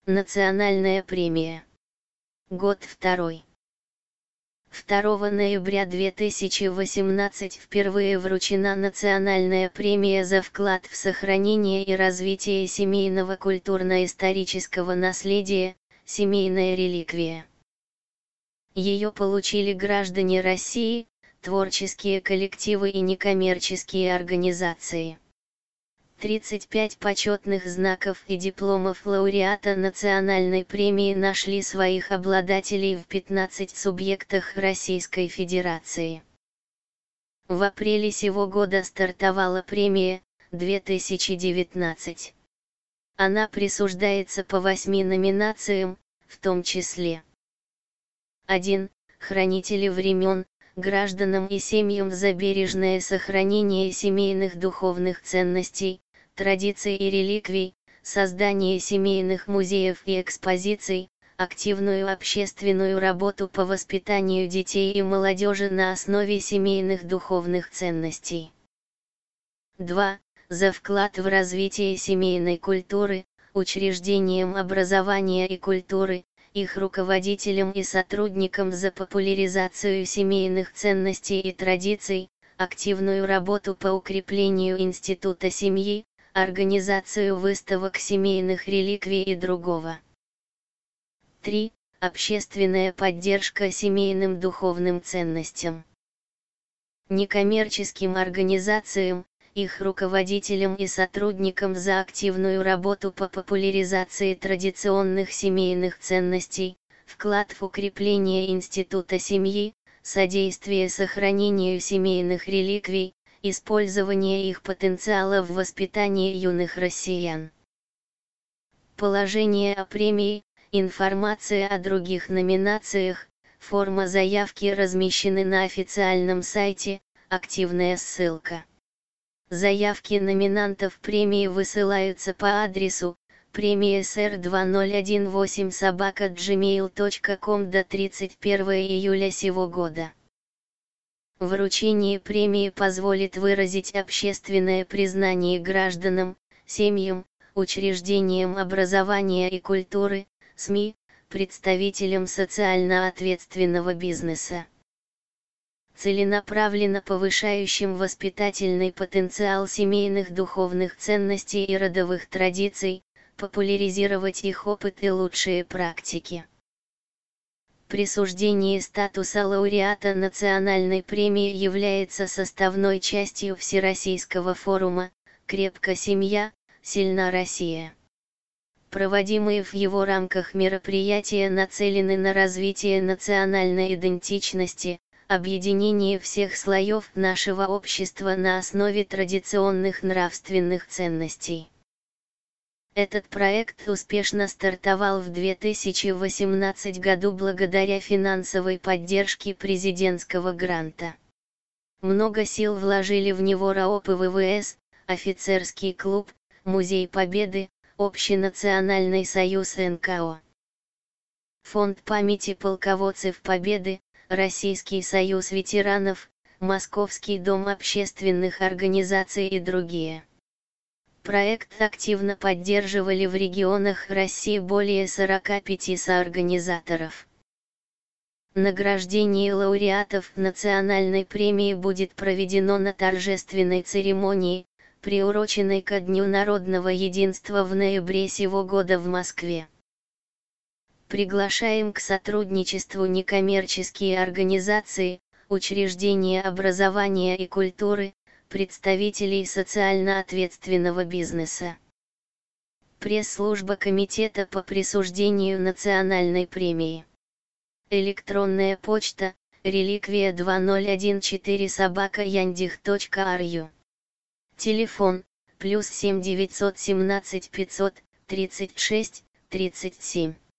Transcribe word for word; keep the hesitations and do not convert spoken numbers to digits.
Национальная премия. Год второй. второго ноября две тысячи восемнадцатого впервые вручена Национальная премия за вклад в сохранение и развитие семейного культурно-исторического наследия, «Семейная реликвия». Ее получили граждане России, творческие коллективы и некоммерческие организации. тридцать пять почетных знаков и дипломов лауреата Национальной премии нашли своих обладателей в пятнадцати субъектах Российской Федерации. В апреле сего года стартовала премия две тысячи девятнадцать. Она присуждается по восьми номинациям, в том числе один. Хранители времен, гражданам и семьям за бережное сохранение семейных духовных ценностей, традиций и реликвий, создание семейных музеев и экспозиций, активную общественную работу по воспитанию детей и молодежи на основе семейных духовных ценностей. два. За вклад в развитие семейной культуры, учреждениям образования и культуры, их руководителям и сотрудникам за популяризацию семейных ценностей и традиций, активную работу по укреплению института семьи, организацию выставок семейных реликвий и другого. три. Общественная поддержка семейным духовным ценностям. Некоммерческим организациям, их руководителям и сотрудникам за активную работу по популяризации традиционных семейных ценностей, вклад в укрепление института семьи, содействие сохранению семейных реликвий, использование их потенциала в воспитании юных россиян. Положение о премии, информация о других номинациях, форма заявки размещены на официальном сайте, активная ссылка. Заявки номинантов премии высылаются по адресу премия эс эр две тысячи десятнадцать собака джимейл точка ком до тридцать первого июля сего года. Вручение премии позволит выразить общественное признание гражданам, семьям, учреждениям образования и культуры, СМИ, представителям социально ответственного бизнеса, целенаправленно повышающим воспитательный потенциал семейных духовных ценностей и родовых традиций, популяризировать их опыт и лучшие практики. Присуждение статуса лауреата Национальной премии является составной частью Всероссийского форума «Крепка семья, сильна Россия». Проводимые в его рамках мероприятия нацелены на развитие национальной идентичности, объединение всех слоев нашего общества на основе традиционных нравственных ценностей. Этот проект успешно стартовал в две тысячи восемнадцатом году благодаря финансовой поддержке президентского гранта. Много сил вложили в него РАО Пэ Вэ Вэ Эс, Офицерский клуб, Музей Победы, Общенациональный союз Эн Ка О, Фонд памяти полководцев Победы, Российский союз ветеранов, Московский дом общественных организаций и другие. Проект активно поддерживали в регионах России более сорока пяти соорганизаторов. Награждение лауреатов Национальной премии будет проведено на торжественной церемонии, приуроченной ко Дню народного единства в ноябре сего года в Москве. Приглашаем к сотрудничеству некоммерческие организации, учреждения образования и культуры, представителей социально ответственного бизнеса. Пресс-служба Комитета по присуждению Национальной премии. Электронная почта, реликвия две тысячи четырнадцать собака яндекс точка ру. Телефон, плюс семь девятьсот семнадцать пятьсот тридцать шесть тридцать семь.